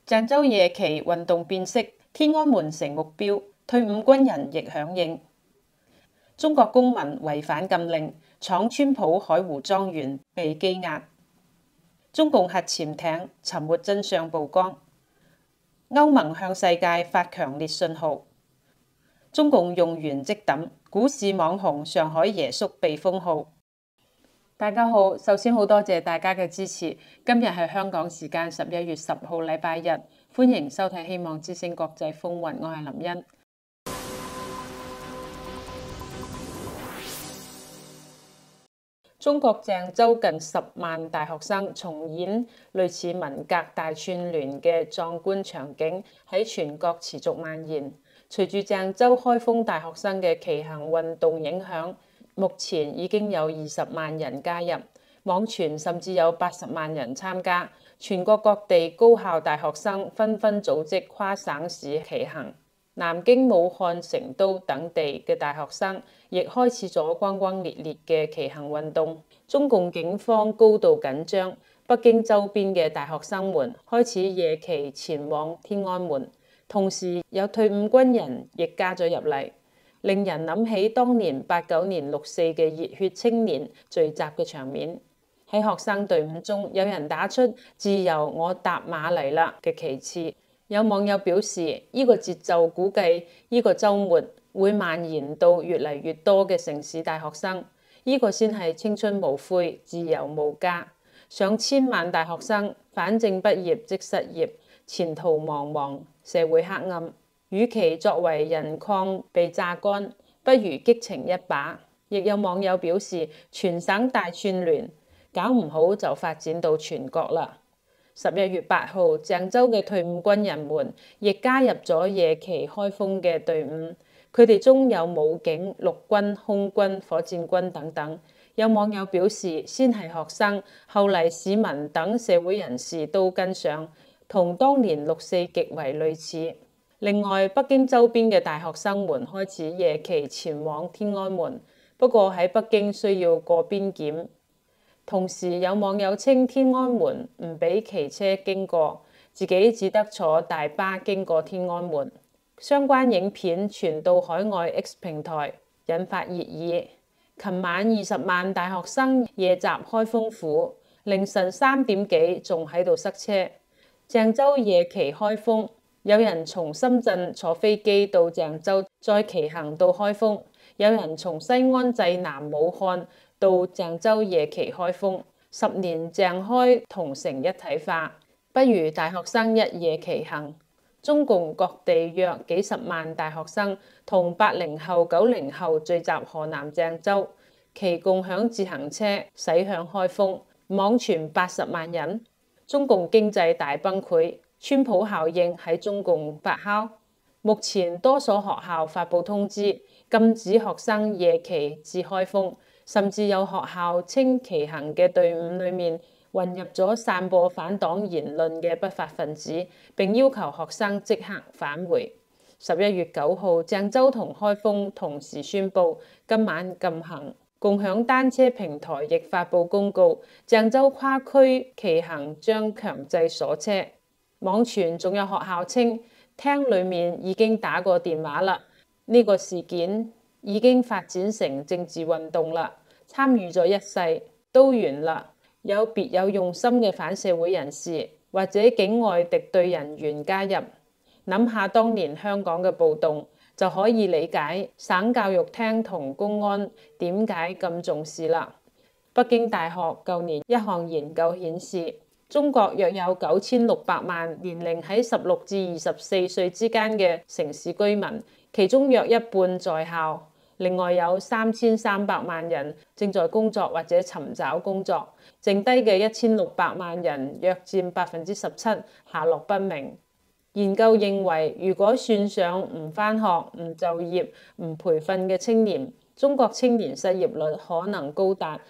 鄭州夜騎運動變色，天安門成目標，退伍軍人亦響應。中國公民違反禁令，闖川普海湖莊園被羈押。中共核潛艇沉沒真相曝光，歐盟向世界發強烈信號。中共用完即抌，股市網紅上海爺叔被封號。大家好，首先好多謝大家嘅支持。今日係香港時間11月10號禮拜日，歡迎收睇希望之聲國際風雲，我係林茵。中國鄭州近10萬大學生重演類似文革大串聯嘅壯觀場景，喺全國持續蔓延。隨住鄭州開封大學生嘅騎行運動影響，目前已經有20萬人加入，網傳甚至有80萬人參加。全國各地高校大學生紛紛組織跨省市騎行。南京、武漢、成都等地嘅大學生亦開始咗轟轟烈烈嘅騎行運動。中共警方高度緊張，北京周邊嘅大學生們開始夜騎前往天安門，同時有退伍軍人亦加咗入嚟，令人諗起當年89年6·4嘅熱血青年聚集嘅場面。喺學生隊伍中，有人打出自由我搭馬嚟啦嘅旗幟。有網友表示，呢個節奏估計呢個週末會蔓延到越嚟越多嘅城市大學生，呢個先係青春無悔、自由無價。上千萬大學生，反正畢業即失業，前途茫茫，社會黑暗。與其作為人礦被榨乾，不如激情一把。亦有網友表示，全省大串聯，搞唔好就發展到全國啦。11月8號，鄭州嘅退伍軍人們亦加入咗夜騎開封嘅隊伍，佢哋中有武警、陸軍、空軍、火箭軍等等。有網友表示，先係學生，後嚟市民等社會人士都跟上，同當年6·4極為類似。另外，北京周邊嘅大學生們開始夜騎前往天安門，不過喺北京需要過邊檢。同時有網友稱天安門唔俾騎車經過，自己只得坐大巴經過天安門。相關影片傳到海外 X 平台，引發熱議。琴晚20萬大學生夜襲開封府，凌晨3點幾仲喺度塞車。鄭州夜騎開封，有人從深圳坐飛機到鄭州，再騎行到開封；有人從西安濟南武漢到鄭州夜騎開封，10年鄭開同城一體化，不如大學生一夜騎行。中共各地約幾十萬大學生同80後、90後聚集河南鄭州，騎共享自行車駛向開封，網傳80萬人。中共經濟大崩潰，川普效應喺中共發酵。目前多所學校發布通知，禁止學生夜騎至開封。甚至有學校稱騎行嘅隊伍裡面混入咗散播反黨言論嘅不法分子，並要求學生即刻返回。11月9號，鄭州同開封同時宣布今晚禁行。共享單車平台亦發布公告，鄭州跨區騎行將強制鎖車。網傳仲有學校稱廳裡面已經打過電話啦，呢個事件已經發展成政治運動啦，參與咗一世都完啦。有別有用心嘅反社會人士或者境外敵對人員加入，諗下當年香港嘅暴動，就可以理解省教育廳同公安點解咁重視啦。北京大學舊年一項研究顯示，中國約有9600萬年齡喺16至24歲之間嘅城市居民，其中約一半在校。另外有3300萬人正在工作或者尋找工作，剩低嘅1600萬人約佔17%，下落不明。研究認為，如果算上唔返學、唔就業、唔培訓嘅青年，中國青年失業率可能高達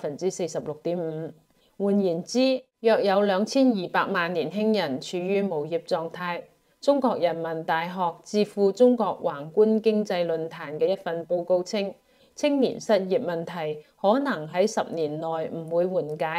46.5%。換言之，約有2200萬年輕人處於無業狀態。中國人民大學智庫中國宏觀經濟論壇嘅一份報告稱，青年失業問題可能喺10年內唔會緩解，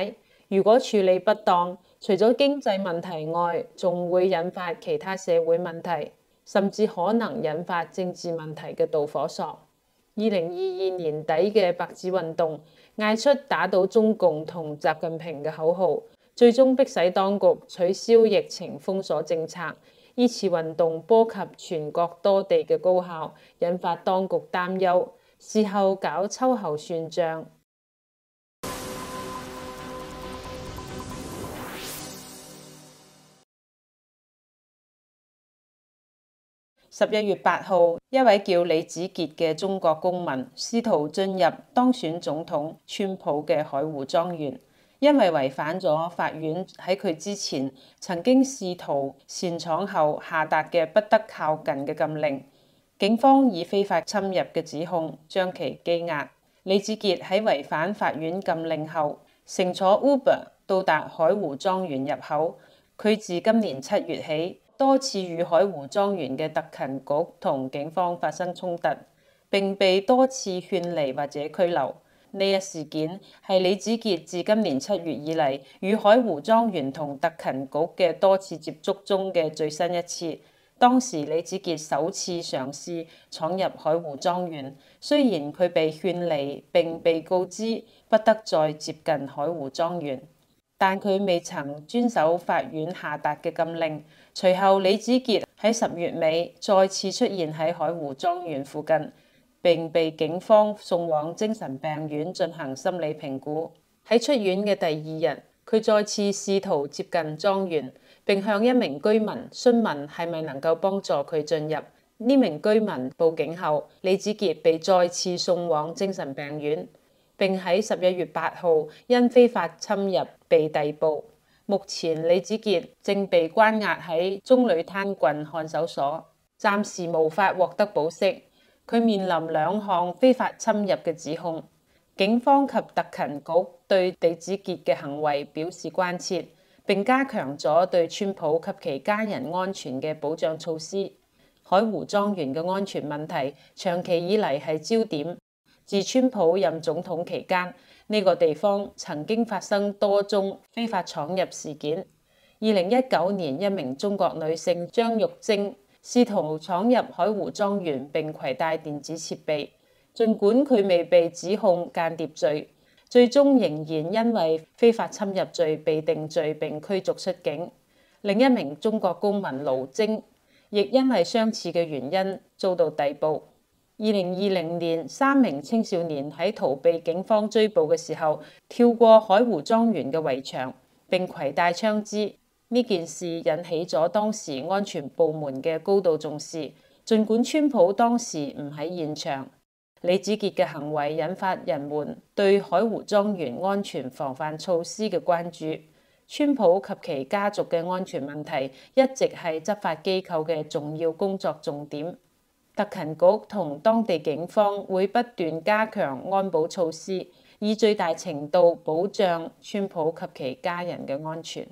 如果處理不當，除咗經濟問題外，仲會引發其他社會問題，甚至可能引發政治問題嘅導火索。2022年底嘅白紙運動嗌出打倒中共同習近平嘅口號，最終迫使當局取消疫情封鎖政策。呢次運動波及全國多地嘅高校，引發當局擔憂，事後搞秋後算賬。11月8號，一位叫李子傑嘅中國公民試圖進入當選總統川普嘅海湖莊園，因為違反咗法院喺佢之前曾經試圖擅闖後下達嘅不得靠近嘅禁令，警方以非法侵入嘅指控將其羈押。李子傑喺違反法院禁令後，乘坐 Uber 到達海湖莊園入口。佢自今年7月起，多次與海湖莊園嘅特勤局同警方發生衝突，並被多次勸離或者拘留。呢一事件係李子傑自今年7月以嚟與海湖莊園同特勤局嘅多次接觸中嘅最新一次。當時李子傑首次嘗試闖入海湖莊園，雖然佢被勸離並被告知不得再接近海湖莊園，但佢未曾遵守法院下達嘅禁令。隨後，李子傑喺10月尾再次出現喺海湖莊園附近，並被警方送往精神病院進行心理評估。喺出院嘅第2日，佢再次試圖接近莊園，並向一名居民詢問係咪能夠幫助佢進入。呢名居民報警後，李子傑被再次送往精神病院，並喺11月8號因非法侵入被逮捕。目前李子傑正被關押喺中旅灘郡看守所，暫時無法獲得保釋。佢面臨2項非法侵入嘅指控。警方及特勤局對李子傑嘅行為表示關切，並加強咗對川普及其家人安全嘅保障措施。海湖莊園嘅安全問題長期以嚟係焦點。自川普任總統期間，呢個地方曾經發生多宗非法闖入事件。2019年，一名中國女性張玉晶試圖闖入海湖莊園並攜帶電子設備，儘管佢未被指控間諜罪，最終仍然因為非法侵入罪被定罪並驅逐出境。另一名中國公民盧晶亦因為相似嘅原因遭到逮捕。2020年，3名青少年喺逃避警方追捕嘅時候，跳過海湖莊園嘅圍牆並攜帶槍支。呢件事引起咗當時安全部門嘅高度重視，儘管川普當時唔喺現場。李子傑嘅行為引發人們對海湖莊園安全防範措施嘅關注。川普及其家族嘅安全問題一直係執法機構嘅重要工作重點。特勤局同當地警方會不斷加強安保措施，以最大程度保障川普及其家人嘅安全。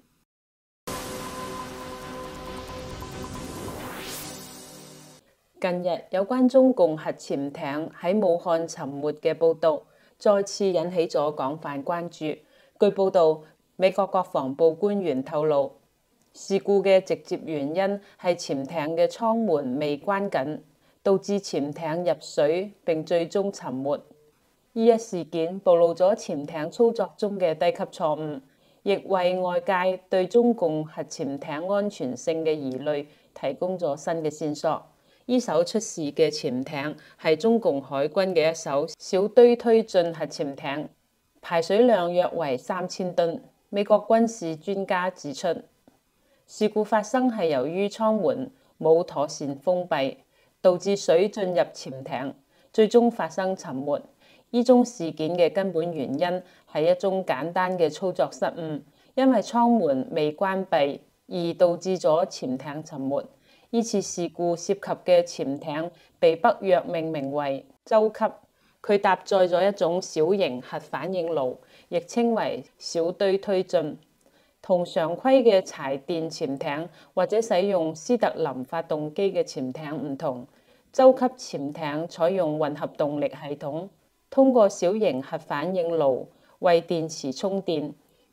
近日有關中共核潛艇喺武漢沉沒嘅報導，再次引起咗廣泛關注。據報導，美國國防部官員透露，事故嘅直接原因係潛艇嘅艙門未關緊，導致潛艇入水並最終沉沒。呢一事件暴露咗潛艇操作中嘅低級錯誤，亦為外界對中共核潛艇安全性嘅疑慮提供咗新嘅線索。呢艘出事嘅潛艇係中共海軍嘅一艘小堆推進核潛艇，排水量約為3000噸。美國軍事專家指出，事故發生係由於艙門冇妥善封閉，導致水進入潛艇，最終發生沉沒。呢宗事件嘅根本原因係一宗簡單嘅操作失誤，因為艙門未關閉而導致咗潛艇沉沒。呢次事故涉及嘅潛艇被北約命名為洲級，佢搭載咗一種小型核反應爐，亦稱為小堆推進。同常規嘅柴電潛艇或者使用斯特林發動機嘅潛艇唔同，洲級潛艇採用混合動力系統，通過小型核反應爐為電池充電。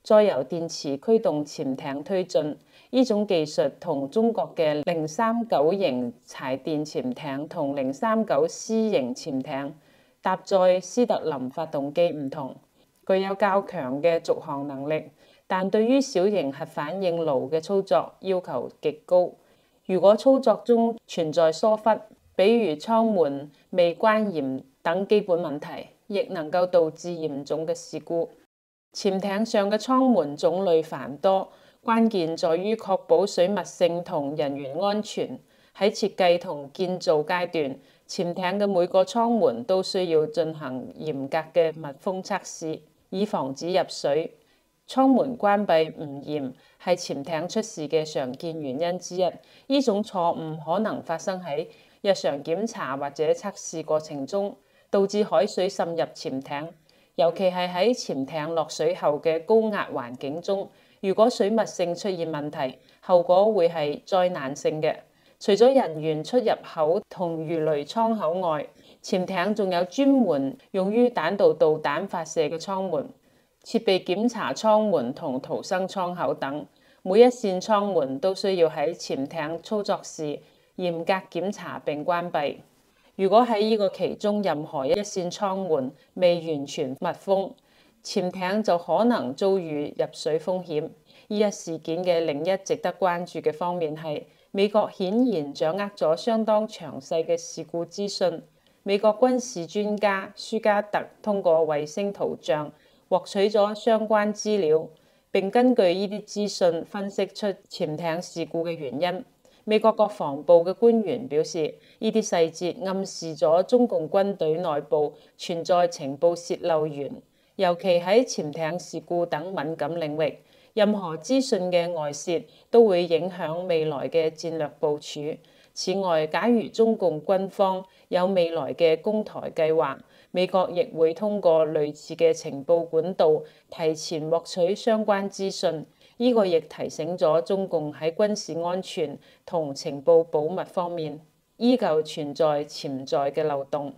再由電池驅動潛艇推進。呢種技術同中國嘅039型柴電潛艇同039C型潛艇搭載斯特林發動機唔同，具有較強嘅續航能力，但對於小型核反應爐嘅操作要求極高。如果操作中存在疏忽，比如艙門未關嚴等基本問題，亦能夠導致嚴重嘅事故。潛艇上嘅艙門種類繁多，關鍵在於確保水密性同人員安全。喺設計同建造階段，潛艇嘅每個艙門都需要進行嚴格嘅密封測試，以防止入水。艙門關閉唔嚴係潛艇出事嘅常見原因之一。呢種錯誤可能發生喺日常檢查或者測試過程中，導致海水滲入潛艇，尤其係喺潛艇落水後嘅高壓環境中。如果水密性出現問題，後果會係災難性嘅。除咗人員出入口同魚雷艙口外，潛艇仲有專門用於彈道導彈發射嘅艙門、設備檢查艙門同逃生艙口等。每一扇艙門都需要喺潛艇操作時嚴格檢查並關閉。如果喺呢個其中任何一扇艙門未完全密封，潛艇就可能遭遇入水風險。呢一事件嘅另一值得關注嘅方面係，美國顯然掌握咗相當詳細嘅事故資訊。美國軍事專家舒加特通過衛星圖像獲取咗相關資料，並根據呢啲資訊分析出潛艇事故嘅原因。美國國防部嘅官員表示，呢啲細節暗示咗中共軍隊內部存在情報洩漏源，尤其喺潛艇事故等敏感領域。任何資訊嘅外泄都會影響未來嘅戰略部署。此外，假如中共軍方有未來嘅攻台計劃，美國亦會通過類似嘅情報管道提前獲取相關資訊。呢個亦提醒咗中共喺軍事安全同情報保密方面依舊存在潛在嘅漏洞。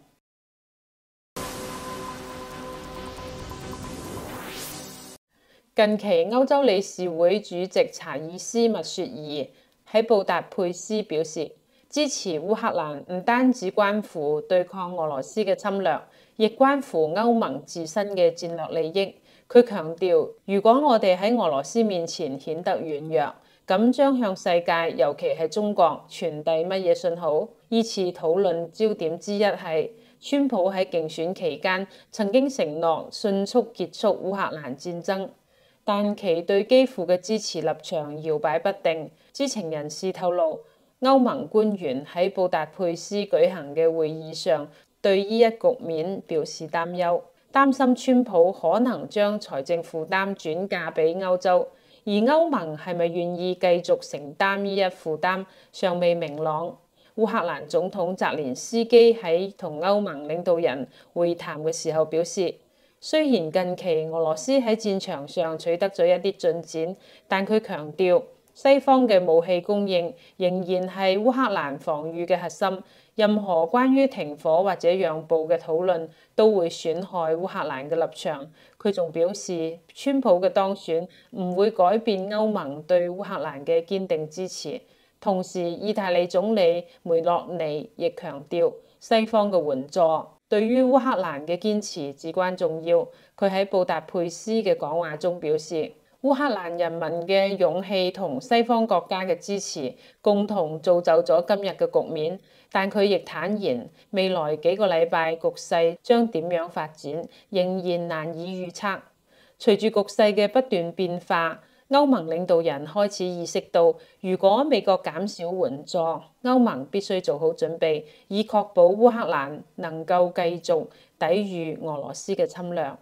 近期歐洲理事會主席查爾斯·密雪兒喺布達佩斯表示，支持烏克蘭唔單止關乎對抗俄羅斯嘅侵略，亦關乎歐盟自身嘅戰略利益。佢強調，如果我哋喺俄羅斯面前顯得軟弱，咁將向世界，尤其係中國，傳遞乜嘢信號？呢次討論焦點之一係，川普喺競選期間曾經承諾迅速結束烏克蘭戰爭，但其對基輔嘅支持立場搖擺不定。知情人士透露，歐盟官員喺布達佩斯舉行嘅會議上，對呢一局面表示擔憂，擔心川普可能將財政負擔轉嫁俾歐洲，而歐盟係咪願意繼續承擔呢一負擔，尚未明朗。烏克蘭總統澤連斯基喺同歐盟領導人會談嘅時候表示，雖然近期俄羅斯喺戰場上取得咗一啲進展，但佢強調西方嘅武器供應仍然係烏克蘭防禦嘅核心。任何關於停火或者讓步嘅討論都會損害烏克蘭嘅立場。佢仲表示，川普嘅當選唔會改變歐盟對烏克蘭嘅堅定支持。同時，意大利總理梅洛尼亦強調，西方嘅援助對於烏克蘭嘅堅持至關重要。佢喺布達佩斯嘅講話中表示，烏克蘭人民嘅勇氣同西方國家嘅支持共同造就咗今日嘅局面。但佢亦坦言，未來幾個禮拜局勢將點樣發展，仍然難以預測。隨住局勢嘅不斷變化，歐盟領導人開始意識到，如果美國減少援助，歐盟必須做好準備，以確保烏克蘭能夠繼續抵禦俄羅斯嘅侵略。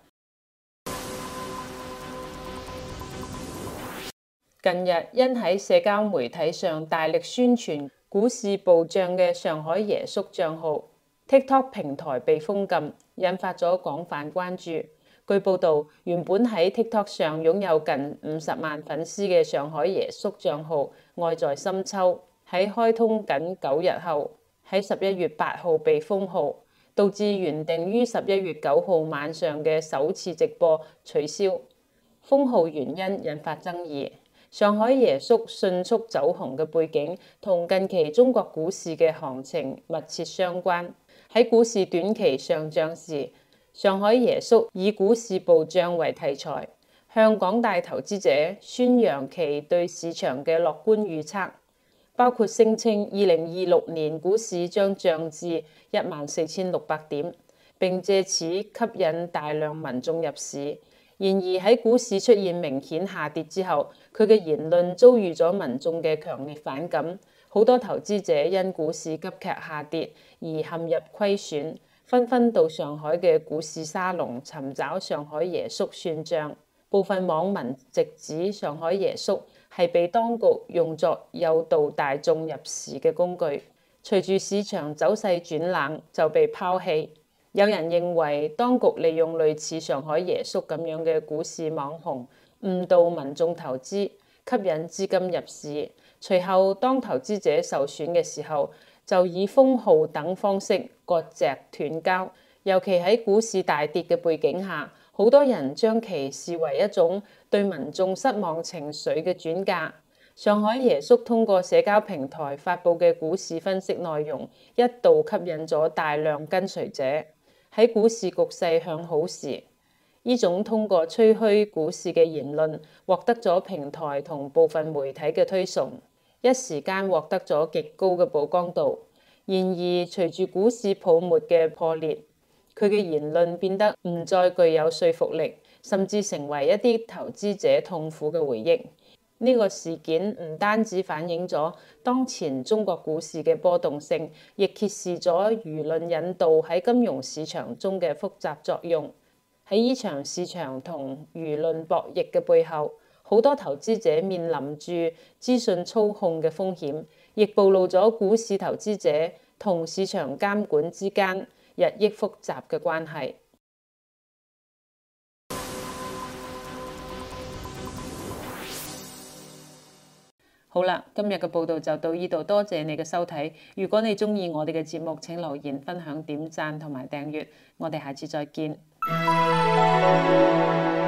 近日，因喺社交媒體上大力宣傳股市暴漲嘅上海爺叔帳號 TikTok 平台被封禁，引發咗廣泛關注。據報道，原本喺 TikTok 上擁有近50萬粉絲嘅上海爺叔帳號愛在深秋，喺開通僅9日後，喺11月8號被封號，導致原定於11月9號晚上嘅首次直播取消。 封號原因引發爭議。上海椰粟迅速走紅嘅背景同近期中國股市嘅行情密切相關。喺股市短期上漲時，上海椰粟以股市暴漲為題材，向廣大投資者宣揚其對市場嘅樂觀預測，包括聲稱2026年股市將漲至14,600點，並借此吸引大量民眾入市。然而喺股市出現明顯下跌之後，佢嘅言論遭遇咗民眾嘅強烈反感，好多投資者因股市急劇下跌而陷入虧損，紛紛到上海嘅股市沙龍尋找上海椰粟算賬。部分網民直指上海椰粟係被當局用作誘導大眾入市嘅工具，隨住市場走勢轉冷就被拋棄。有人認為當局利用類似上海椰粟咁樣嘅股市網紅誤導民眾投資，吸引資金入市。隨後當投資者受損嘅時候，就以封號等方式割席斷交。尤其喺股市大跌嘅背景下，好多人將其視為一種對民眾失望情緒嘅轉嫁。上海椰粟通過社交平台發布嘅股市分析內容，一度吸引咗大量跟隨者。喺股市局勢向好時，呢種通過吹噓股市嘅言論獲得咗平台同部分媒體嘅推崇，一時間獲得咗極高嘅曝光度。然而，隨住股市泡沫嘅破裂，佢嘅言論變得唔再具有說服力，甚至成為一啲投資者痛苦嘅回憶。呢個事件唔單止反映咗當前中國股市嘅波動性，亦揭示咗輿論引導喺金融市場中嘅複雜作用。喺呢場市場同輿論博弈嘅背後，好多投資者面臨住資訊操控嘅風險，亦暴露咗股市投資者同市場監管之間日益複雜嘅關係。好啦，今日嘅報道就到呢度，多謝你嘅收睇。如果你鍾意我哋嘅節目，請留言、分享、點讚同埋訂閱。我哋下次再見。